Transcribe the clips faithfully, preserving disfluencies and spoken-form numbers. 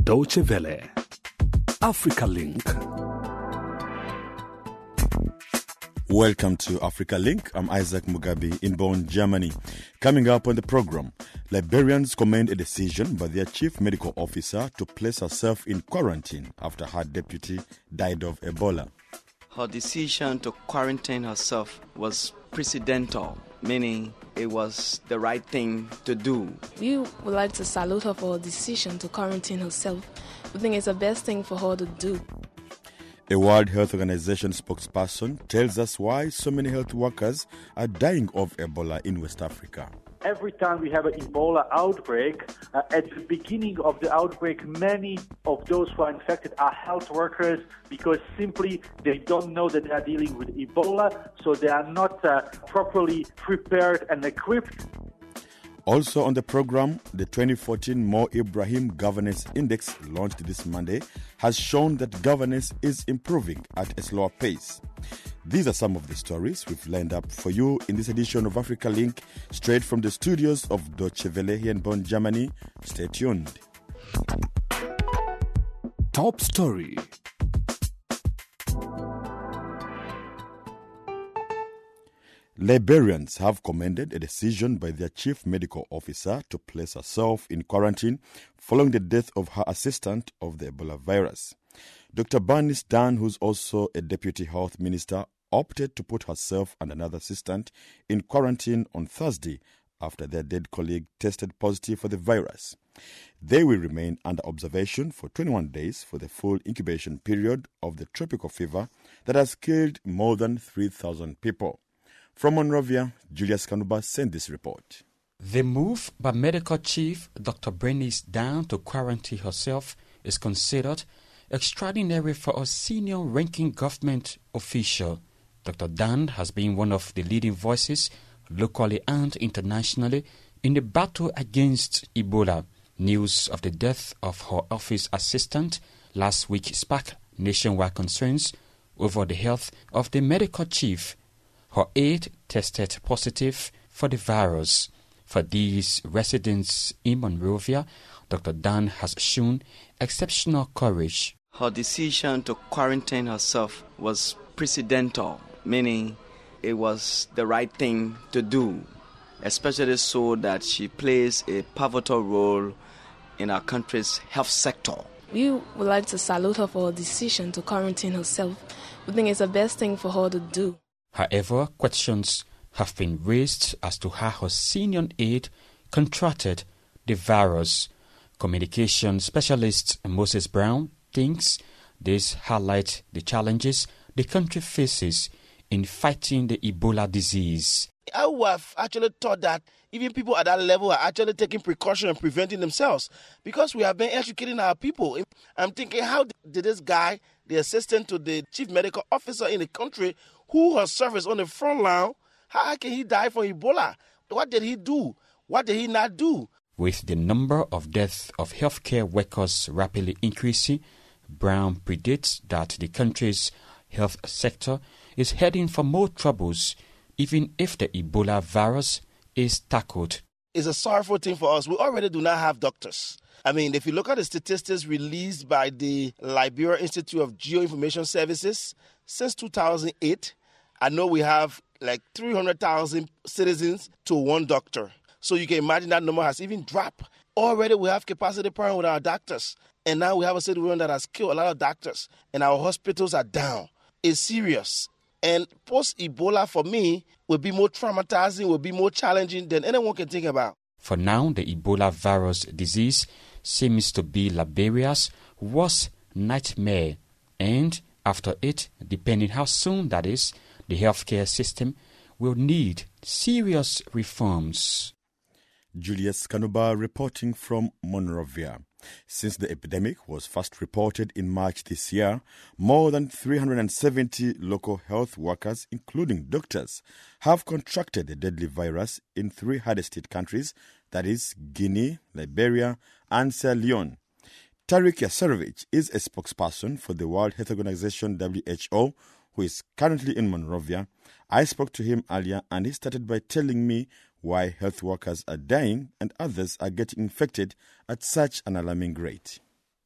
Deutsche Welle. Africa Link. Welcome to Africa Link. I'm Isaac Mugabe in Bonn, Germany. Coming up on the program, Liberians commend a decision by their chief medical officer to place herself in quarantine after her deputy died of Ebola. Her decision to quarantine herself was precedental, meaning it was the right thing to do. We would like to salute her for her decision to quarantine herself. We think it's the best thing for her to do. A World Health Organization spokesperson tells us why so many health workers are dying of Ebola in West Africa. Every time we have an Ebola outbreak, uh, at the beginning of the outbreak, many of those who are infected are health workers because simply they don't know that they are dealing with Ebola, so they are not uh, properly prepared and equipped. Also on the program, the twenty fourteen Mo Ibrahim Governance Index, launched this Monday, has shown that governance is improving at a slower pace. These are some of the stories we've lined up for you in this edition of Africa Link, straight from the studios of Deutsche Welle here in Bonn, Germany. Stay tuned. Top story. Liberians have commended a decision by their chief medical officer to place herself in quarantine following the death of her assistant of the Ebola virus. Doctor Bernice Dan, who's also a deputy health minister, opted to put herself and another assistant in quarantine on Thursday after their dead colleague tested positive for the virus. They will remain under observation for twenty-one days for the full incubation period of the tropical fever that has killed more than three thousand people. From Monrovia, Julius Kanuba sent this report. The move by Medical Chief Doctor Bernice Dan to quarantine herself is considered extraordinary for a senior-ranking government official. Doctor Dan has been one of the leading voices, locally and internationally, in the battle against Ebola. News of the death of her office assistant last week sparked nationwide concerns over the health of the medical chief. Her aide tested positive for the virus. For these residents in Monrovia, Doctor Dan has shown exceptional courage. Her decision to quarantine herself was precedental, meaning it was the right thing to do, especially so that she plays a pivotal role in our country's health sector. We would like to salute her for her decision to quarantine herself. We think it's the best thing for her to do. However, questions have been raised as to how her senior aide contracted the virus. Communication specialist Moses Brown thinks this highlights the challenges the country faces in fighting the Ebola disease. I would have actually thought that even people at that level are actually taking precaution and preventing themselves because we have been educating our people. I'm thinking, how did this guy, the assistant to the chief medical officer in the country, who has service on the front line, how can he die from Ebola? What did he do? What did he not do? With the number of deaths of healthcare workers rapidly increasing, Brown predicts that the country's health sector is heading for more troubles, even if the Ebola virus is tackled. It's a sorrowful thing for us. We already do not have doctors. I mean, if you look at the statistics released by the Liberia Institute of Geoinformation Services, since two thousand eight, I know we have like three hundred thousand citizens to one doctor. So you can imagine that number has even dropped. Already we have capacity problem with our doctors. And now we have a situation that has killed a lot of doctors. And our hospitals are down. It's serious. And post-Ebola, for me, will be more traumatizing, will be more challenging than anyone can think about. For now, the Ebola virus disease seems to be Liberia's worst nightmare. And after it, depending how soon that is, the healthcare system will need serious reforms. Julius Kanuba reporting from Monrovia. Since the epidemic was first reported in March this year, more than three hundred seventy local health workers, including doctors, have contracted the deadly virus in three hardest-hit countries, that is, Guinea, Liberia, and Sierra Leone. Tariq Yasarovich is a spokesperson for the World Health Organization, W H O, who is currently in Monrovia. I spoke to him earlier and he started by telling me why health workers are dying and others are getting infected at such an alarming rate.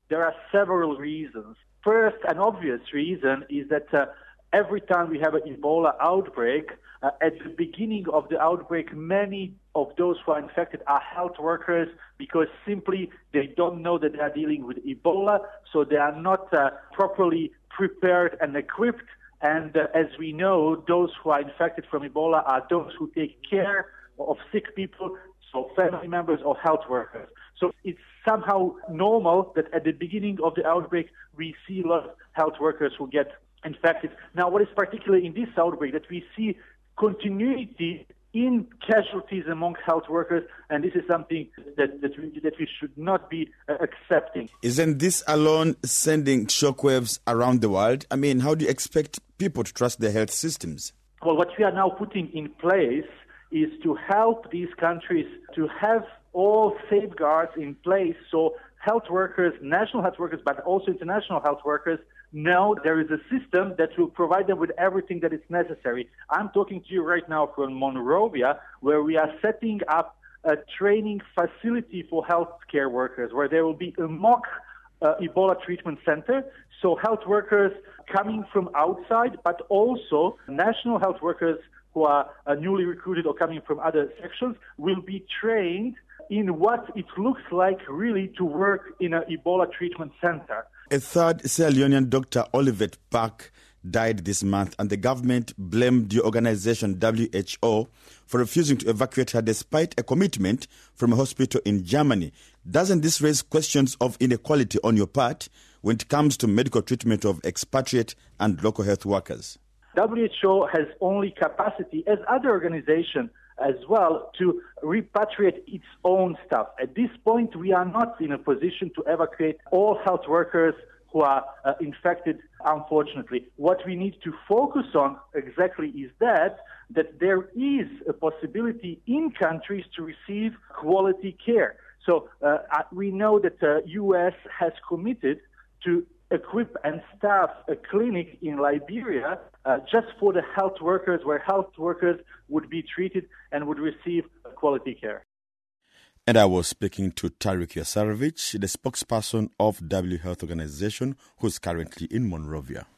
There are several reasons. First, an obvious reason is that uh, every time we have an Ebola outbreak, uh, at the beginning of the outbreak, many of those who are infected are health workers because simply they don't know that they are dealing with Ebola, so they are not uh, properly prepared and equipped. And uh, as we know, those who are infected from Ebola are those who take care of sick people, so family members or health workers. So it's somehow normal that at the beginning of the outbreak, we see a lot of health workers who get infected. Now, what is particular in this outbreak, that we see continuity in casualties among health workers, and this is something that, that, we, that we should not be uh, accepting. Isn't this alone sending shockwaves around the world? I mean, how do you expect people to trust their health systems? Well, what we are now putting in place is to help these countries to have all safeguards in place so health workers, national health workers, but also international health workers know there is a system that will provide them with everything that is necessary. I'm talking to you right now from Monrovia, where we are setting up a training facility for healthcare workers, where there will be a mock uh, Ebola treatment center. So health workers coming from outside, but also national health workers who are uh, newly recruited or coming from other sections will be trained in what it looks like really to work in an Ebola treatment center. A third Sierra Leonean doctor, Olivet Park, died this month, and the government blamed the organization W H O for refusing to evacuate her despite a commitment from a hospital in Germany. Doesn't this raise questions of inequality on your part when it comes to medical treatment of expatriate and local health workers? W H O has only capacity, as other organizations as well, to repatriate its own staff. At this point, we are not in a position to evacuate all health workers who are uh, infected, unfortunately. What we need to focus on exactly is that, that there is a possibility in countries to receive quality care. So uh, we know that the U S has committed to equip and staff a clinic in Liberia uh, just for the health workers, where health workers would be treated and would receive quality care. And I was speaking to Tariq Yasarovich, the spokesperson of W Health Organization, who's currently in Monrovia.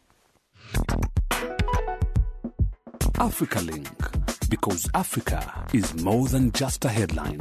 Africa Link, because Africa is more than just a headline.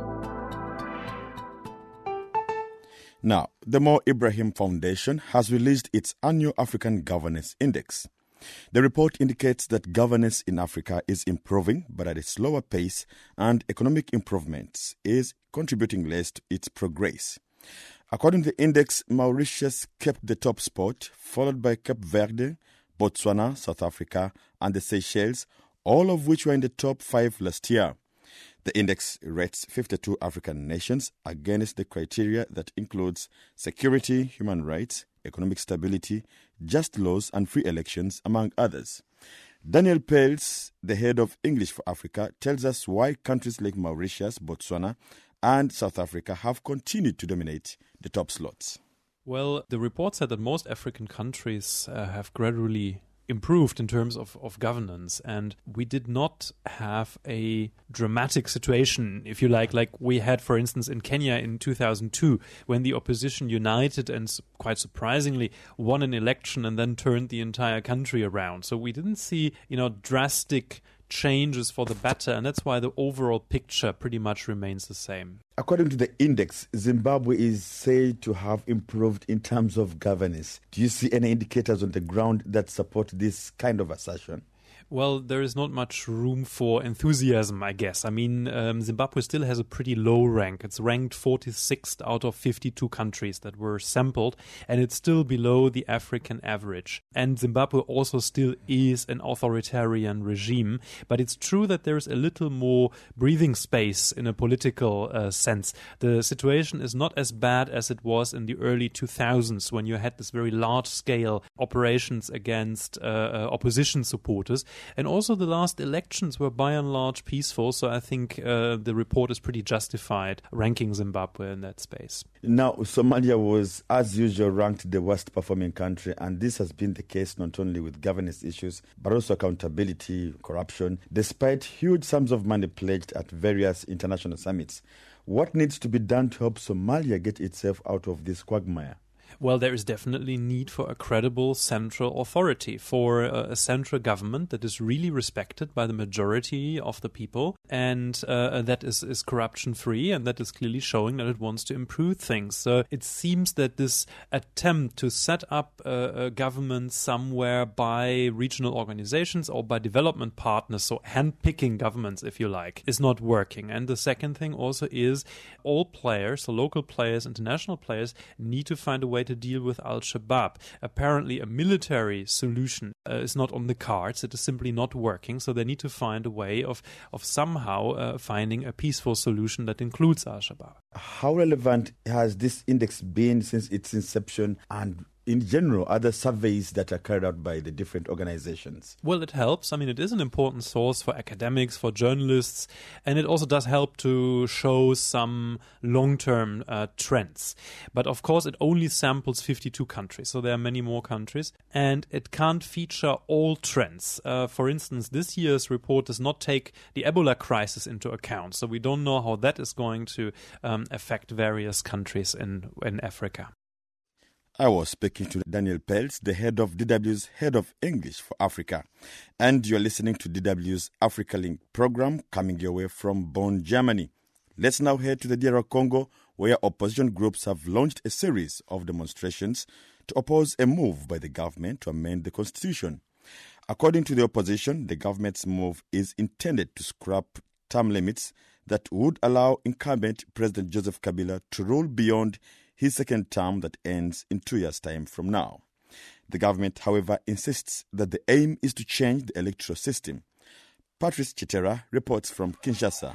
Now, the Mo Ibrahim Foundation has released its annual African Governance Index. The report indicates that governance in Africa is improving, but at a slower pace, and economic improvements is contributing less to its progress. According to the index, Mauritius kept the top spot, followed by Cape Verde, Botswana, South Africa, and the Seychelles, all of which were in the top five last year. The index rates fifty-two African nations against the criteria that includes security, human rights, economic stability, just laws, and free elections, among others. Daniel Pels, the head of English for Africa, tells us why countries like Mauritius, Botswana, and South Africa have continued to dominate the top slots. Well, the report said that most African countries uh, have gradually improved in terms of, of governance, and we did not have a dramatic situation, if you like, like we had, for instance, in Kenya in two thousand two, when the opposition united and quite surprisingly won an election and then turned the entire country around. So we didn't see, you know, drastic changes for the better, and that's why the overall picture pretty much remains the same. According to the index, Zimbabwe is said to have improved in terms of governance. Do you see any indicators on the ground that support this kind of assertion? Well, there is not much room for enthusiasm, I guess. I mean, um, Zimbabwe still has a pretty low rank. It's ranked forty-sixth out of fifty-two countries that were sampled, and it's still below the African average. And Zimbabwe also still is an authoritarian regime, but it's true that there is a little more breathing space in a political uh, sense. The situation is not as bad as it was in the early two thousands, when you had this very large-scale operations against uh, uh, opposition supporters. And also the last elections were by and large peaceful, so I think uh, the report is pretty justified ranking Zimbabwe in that space. Now, Somalia was, as usual, ranked the worst performing country, and this has been the case not only with governance issues, but also accountability, corruption, despite huge sums of money pledged at various international summits. What needs to be done to help Somalia get itself out of this quagmire? Well, there is definitely need for a credible central authority, for a, a central government that is really respected by the majority of the people and uh, that is, is corruption-free and that is clearly showing that it wants to improve things. So it seems that this attempt to set up a, a government somewhere by regional organizations or by development partners, so hand-picking governments, if you like, is not working. And the second thing also is all players, so local players, international players, need to find a way to deal with Al-Shabaab. Apparently a military solution uh, is not on the cards. It is simply not working. So they need to find a way of, of somehow uh, finding a peaceful solution that includes Al-Shabaab. How relevant has this index been since its inception, and in general, other surveys that are carried out by the different organizations? Well, it helps. I mean, it is an important source for academics, for journalists, and it also does help to show some long-term uh, trends. But of course, it only samples fifty-two countries, so there are many more countries, and it can't feature all trends. Uh, for instance, this year's report does not take the Ebola crisis into account, so we don't know how that is going to um, affect various countries in, in Africa. I was speaking to Daniel Peltz, the head of D W's Head of English for Africa. And you're listening to D W's Africa Link program coming your way from Bonn, Germany. Let's now head to the D R Congo, where opposition groups have launched a series of demonstrations to oppose a move by the government to amend the constitution. According to the opposition, the government's move is intended to scrap term limits that would allow incumbent President Joseph Kabila to rule beyond his second term that ends in two years' time from now. The government, however, insists that the aim is to change the electoral system. Patrice Chitera reports from Kinshasa.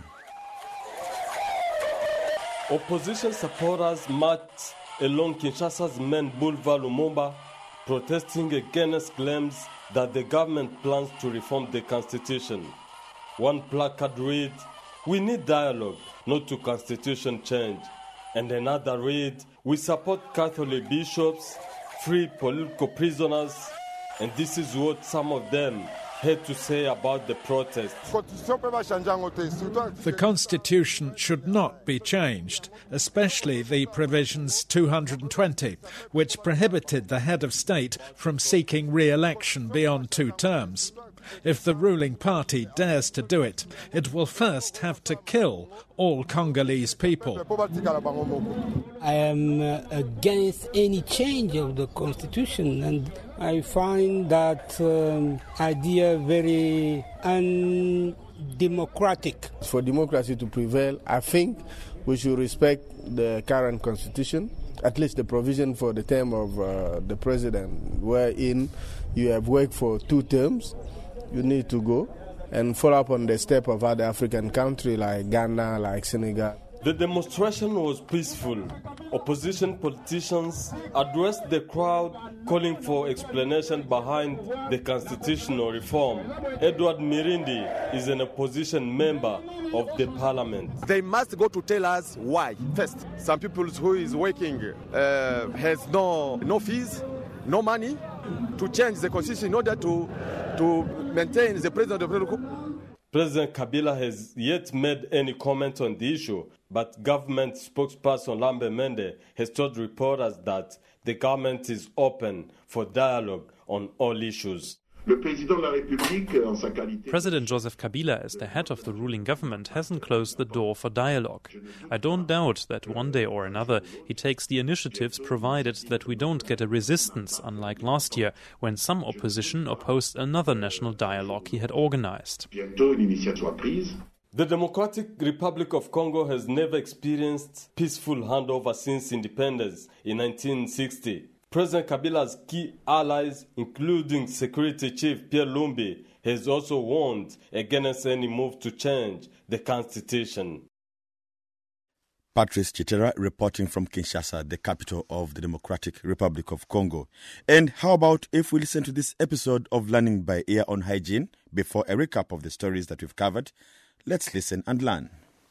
Opposition supporters marched along Kinshasa's main boulevard Lumumba, protesting against claims that the government plans to reform the constitution. One placard reads, "We need dialogue, not to constitution change." And another read, "We support Catholic bishops, free political prisoners." And this is what some of them had to say about the protest. The constitution should not be changed, especially the provisions two hundred twenty, which prohibited the head of state from seeking re-election beyond two terms. If the ruling party dares to do it, it will first have to kill all Congolese people. I am uh, against any change of the constitution, and I find that um, idea very undemocratic. For democracy to prevail, I think we should respect the current constitution, at least the provision for the term of uh, the president, wherein you have worked for two terms. You need to go and follow up on the step of other African countries like Ghana, like Senegal. The demonstration was peaceful. Opposition politicians addressed the crowd, calling for explanation behind the constitutional reform. Edward Mirindi is an opposition member of the parliament. They must go to tell us why. First, some people who is working uh, has no no fees, no money to change the constitution in order to to maintain the president of the Republic. President Kabila has yet made any comment on the issue, but government spokesperson Lambert Mende has told reporters that the government is open for dialogue on all issues. President Joseph Kabila, as the head of the ruling government, hasn't closed the door for dialogue. I don't doubt that one day or another he takes the initiatives, provided that we don't get a resistance, unlike last year, when some opposition opposed another national dialogue he had organized. The Democratic Republic of Congo has never experienced peaceful handover since independence in nineteen sixty. President Kabila's key allies, including Security Chief Pierre Lumbi, has also warned against any move to change the constitution. Patrice Chitera reporting from Kinshasa, the capital of the Democratic Republic of Congo. And how about if we listen to this episode of Learning by Ear on hygiene before a recap of the stories that we've covered? Let's listen and learn.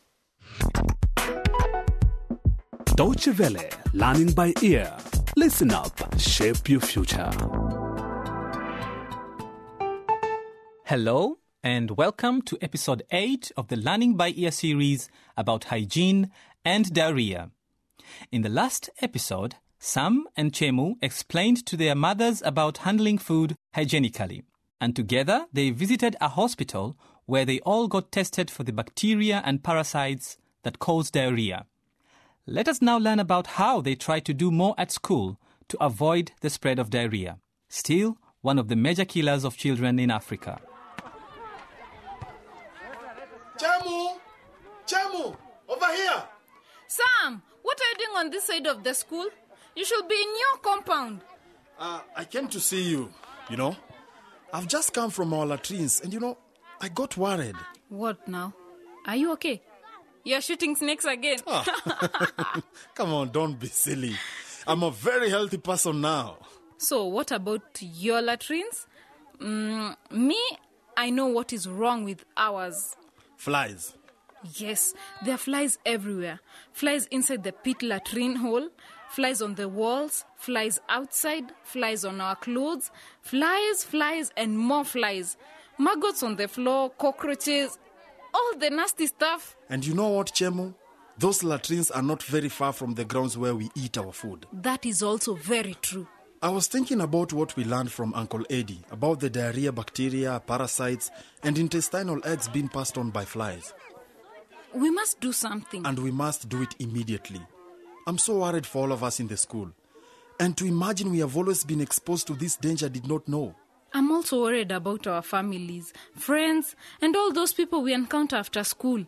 Deutsche Welle, Learning by Ear. Listen up, shape your future. Hello, and welcome to episode eight of the Learning by Ear series about hygiene and diarrhea. In the last episode, Sam and Chemu explained to their mothers about handling food hygienically, and together they visited a hospital where they all got tested for the bacteria and parasites that cause diarrhea. Let us now learn about how they try to do more at school to avoid the spread of diarrhea, still one of the major killers of children in Africa. Chemu! Chemu! Over here! Sam, what are you doing on this side of the school? You should be in your compound. Uh, I came to see you, you know. I've just come from our latrines and, you know, I got worried. What now? Are you okay? You're shooting snakes again. Oh. Come on, don't be silly. I'm a very healthy person now. So, what about your latrines? Mm, me, I know what is wrong with ours. Flies. Yes, there are flies everywhere. Flies inside the pit latrine hole, flies on the walls, flies outside, flies on our clothes, flies, flies, and more flies. Maggots on the floor, cockroaches, all the nasty stuff. And you know what, Chemu? Those latrines are not very far from the grounds where we eat our food. That is also very true. I was thinking about what we learned from Uncle Eddie about the diarrhea bacteria, parasites, and intestinal eggs being passed on by flies. We must do something. And we must do it immediately. I'm so worried for all of us in the school. And to imagine we have always been exposed to this danger I did not know. I'm also worried about our families, friends, and all those people we encounter after school.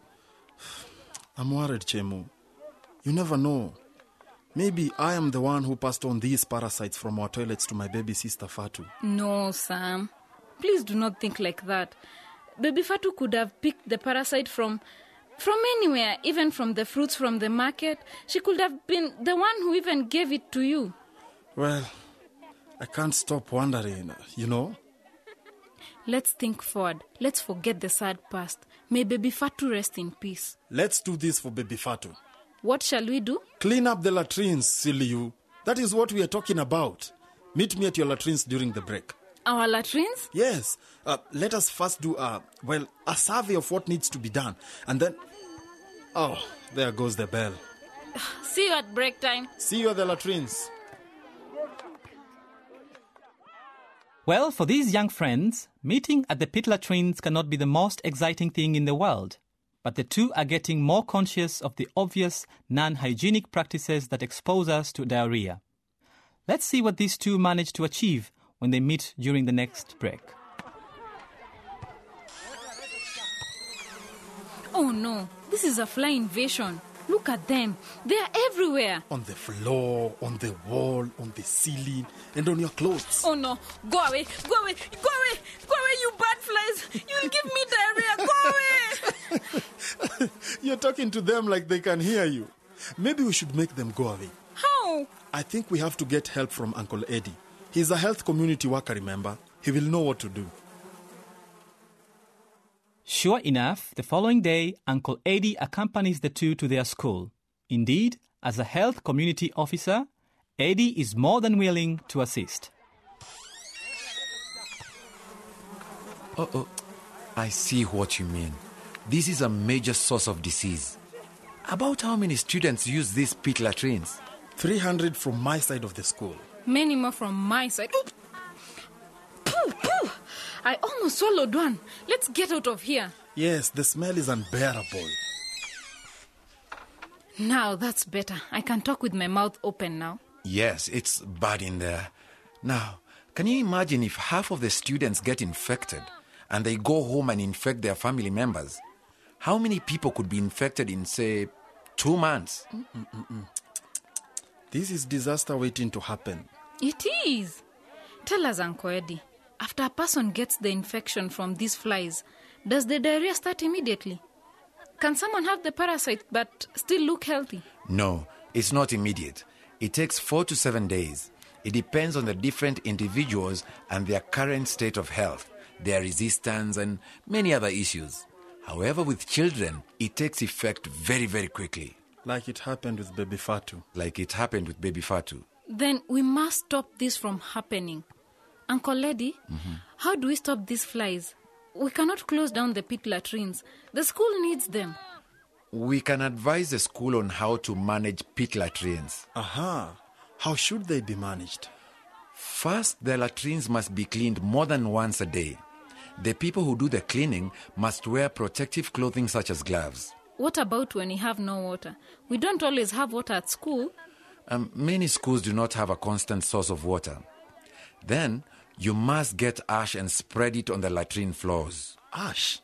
I'm worried, Chemu. You never know. Maybe I am the one who passed on these parasites from our toilets to my baby sister Fatu. No, Sam. Please do not think like that. Baby Fatu could have picked the parasite from... From anywhere, even from the fruits from the market. She could have been the one who even gave it to you. Well, I can't stop wondering, you know. Let's think forward. Let's forget the sad past. May Baby Fatu rest in peace. Let's do this for Baby Fatu. What shall we do? Clean up the latrines, silly you. That is what we are talking about. Meet me at your latrines during the break. Our latrines? Yes. Uh, let us first do, a, well, a survey of what needs to be done. And then... Oh, there goes the bell. See you at break time. See you at the latrines. Well, for these young friends, meeting at the pit latrines cannot be the most exciting thing in the world. But the two are getting more conscious of the obvious non-hygienic practices that expose us to diarrhea. Let's see what these two manage to achieve when they meet during the next break. Oh no, this is a fly invasion. Look at them. They are everywhere. On the floor, on the wall, on the ceiling, and on your clothes. Oh no, go away, go away, go away, go away, you bad flies. You'll give me diarrhea, go away. You're talking to them like they can hear you. Maybe we should make them go away. How? I think we have to get help from Uncle Eddie. He's a health community worker, remember? He will know what to do. Sure enough, the following day, Uncle Eddie accompanies the two to their school. Indeed, as a health community officer, Eddie is more than willing to assist. Oh, oh, I see what you mean. This is a major source of disease. About how many students use these pit latrines? three hundred from my side of the school. Many more from my side. Oop. Pooh, pooh. I almost swallowed one. Let's get out of here. Yes, the smell is unbearable. Now that's better. I can talk with my mouth open now. Yes, it's bad in there. Now, can you imagine if half of the students get infected and they go home and infect their family members? How many people could be infected in, say, two months? Mm-mm-mm. This is disaster waiting to happen. It is. Tell us, Uncle Eddie, after a person gets the infection from these flies, does the diarrhea start immediately? Can someone have the parasite but still look healthy? No, it's not immediate. It takes four to seven days. It depends on the different individuals and their current state of health, their resistance, and many other issues. However, with children, it takes effect very, very quickly. Like it happened with Baby Fatu. Like it happened with Baby Fatu. Then we must stop this from happening. Uncle Eddie, mm-hmm. How do we stop these flies? We cannot close down the pit latrines. The school needs them. We can advise the school on how to manage pit latrines. Aha. How should they be managed? First, the latrines must be cleaned more than once a day. The people who do the cleaning must wear protective clothing such as gloves. What about when you have no water? We don't always have water at school. Um, many schools do not have a constant source of water. Then, you must get ash and spread it on the latrine floors. Ash?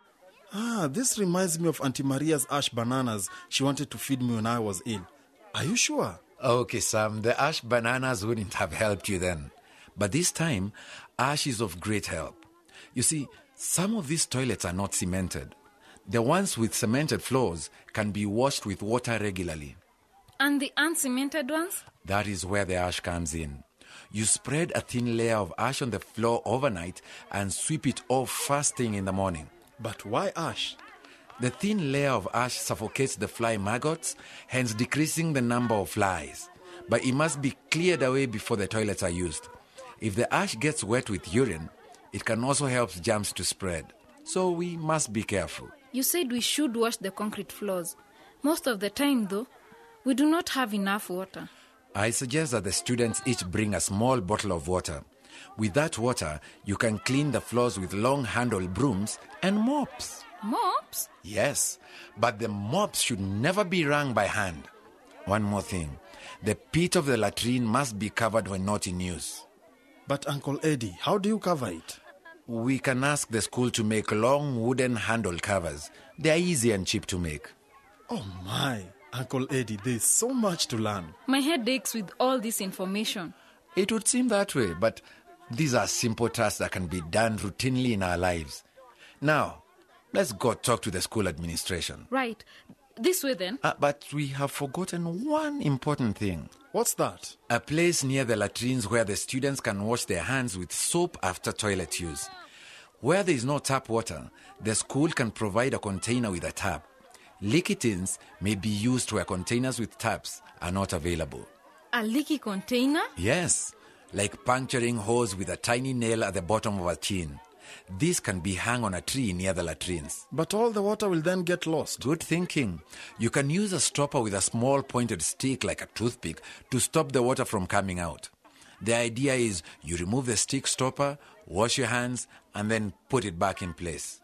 Ah, this reminds me of Auntie Maria's ash bananas she wanted to feed me when I was ill. Are you sure? Okay, Sam, the ash bananas wouldn't have helped you then. But this time, ash is of great help. You see, some of these toilets are not cemented. The ones with cemented floors can be washed with water regularly. And the uncemented ones? That is where the ash comes in. You spread a thin layer of ash on the floor overnight and sweep it off first thing in the morning. But why ash? The thin layer of ash suffocates the fly maggots, hence decreasing the number of flies. But it must be cleared away before the toilets are used. If the ash gets wet with urine, it can also help germs to spread. So we must be careful. You said we should wash the concrete floors. Most of the time, though, we do not have enough water. I suggest that the students each bring a small bottle of water. With that water, you can clean the floors with long-handled brooms and mops. Mops? Yes, but the mops should never be wrung by hand. One more thing. The pit of the latrine must be covered when not in use. But Uncle Eddie, how do you cover it? We can ask the school to make long wooden handle covers. They are easy and cheap to make. Oh my, Uncle Eddie, there's so much to learn. My head aches with all this information. It would seem that way, but these are simple tasks that can be done routinely in our lives. Now, let's go talk to the school administration. Right. This way then. Uh, but we have forgotten one important thing. What's that? A place near the latrines where the students can wash their hands with soap after toilet use. Where there is no tap water, the school can provide a container with a tap. Leaky tins may be used where containers with taps are not available. A leaky container? Yes, like puncturing holes with a tiny nail at the bottom of a tin. This can be hung on a tree near the latrines. But all the water will then get lost. Good thinking. You can use a stopper with a small pointed stick like a toothpick to stop the water from coming out. The idea is you remove the stick stopper, wash your hands, and then put it back in place.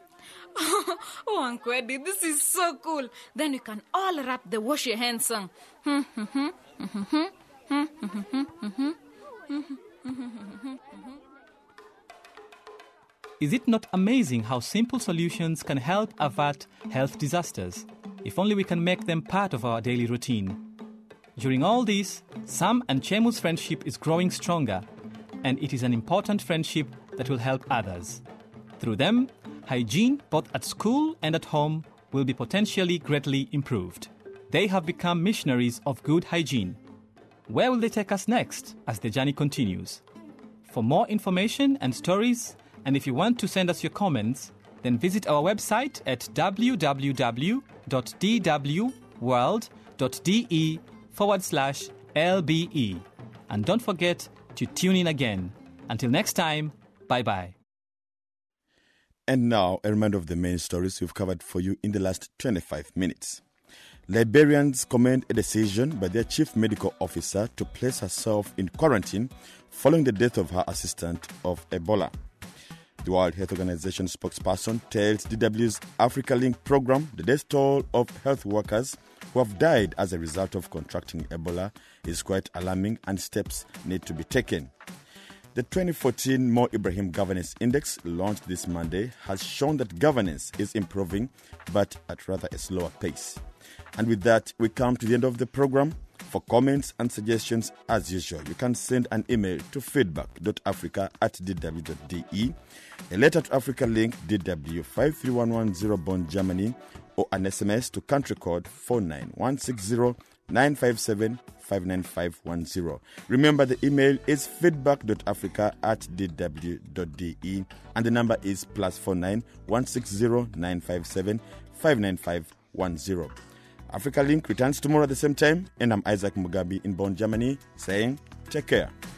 Oh, Uncle Eddie, this is so cool. Then we can all rap the wash your hands song. Is it not amazing how simple solutions can help avert health disasters, if only we can make them part of our daily routine? During all this, Sam and Chemu's friendship is growing stronger, and it is an important friendship that will help others. Through them, hygiene both at school and at home will be potentially greatly improved. They have become missionaries of good hygiene. Where will they take us next as the journey continues? For more information and stories, and if you want to send us your comments, then visit our website at www.dwworld.de forward slash LBE. And don't forget to tune in again. Until next time, bye-bye. And now, a reminder of the main stories we've covered for you in the last twenty-five minutes. Liberians commend a decision by their chief medical officer to place herself in quarantine following the death of her assistant of Ebola. The World Health Organization spokesperson tells D W's Africa Link program the death toll of health workers who have died as a result of contracting Ebola is quite alarming and steps need to be taken. The twenty fourteen Mo Ibrahim Governance Index, launched this Monday, has shown that governance is improving, but at rather a slower pace. And with that, we come to the end of the program. For comments and suggestions, as usual, you can send an email to feedback.africa at dw.de, a letter to Africa Link, D W five three one one zero Bonn, Germany, or an S M S to country code four nine one six zero nine five seven five nine five one zero. Remember, the email is feedback.africa at dw.de, and the number is plus four nine one six zero nine five seven five nine five one zero. Africa Link returns tomorrow at the same time, and I'm Isaac Mugabi in Bonn, Germany, saying take care.